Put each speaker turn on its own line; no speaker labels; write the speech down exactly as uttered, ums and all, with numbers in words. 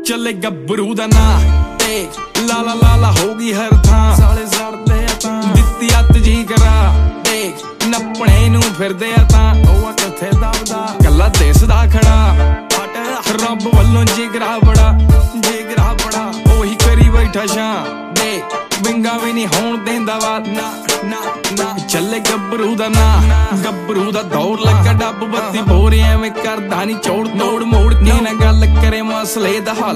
ਚੱਲੇ ਗੱਭਰੂ ਦਾ ਨਾਂ ਤੇ ਲਾਲਾ ਲਾਲਾ ਹੋਗੀ ਹਰ ਥਾਂ ਸਾਲੇ ਸੜਦੇ ਆ ਤਾਂ ਦਿੱਤੀ ਅੱਤ ਜੀ ਕਰਾ ਤੇ ਨੱਪਣੇ ਨੂੰ ਫਿਰਦੇ ਆ ਤਾਂ ਉਹ ਕਿੱਥੇ ਦਬਦਾ ਕੱਲਾ ਦਿਸਦਾ ਖੜਾ ਰੱਬ ਵੱਲੋਂ ਜਿਗਰਾ ਬੜਾ ਜਿਗਰਾ ਬੜਾ ਉਹੀ ਕਰੀ ਬੈਠਾ ਸ਼ਾਂ ਦੇ ਬਿੰਗਾ ਵੀ ਨਹੀਂ ਹੋਣ ਦਿੰਦਾ ਵਾ ਨਾ ਨਾ ਨਾ ਚੱਲੇ ਗੱਭਰੂ ਦਾ ਨਾਂ ਗੱਭਰੂ ਦਾ ਦੌਰ ਲੱਗਾ ਡੱਬ ਬੱਤੀ ਬੋਰੇ ਐਵੇਂ ਕਰਦਾ ਨੀ ਚੋੜ ਤੋੜ ਮੋੜ ਕੇ ਨਾ ਗੱਲ ਕਰੇ ਮਸਲੇ ਦਾ ਹੱਲ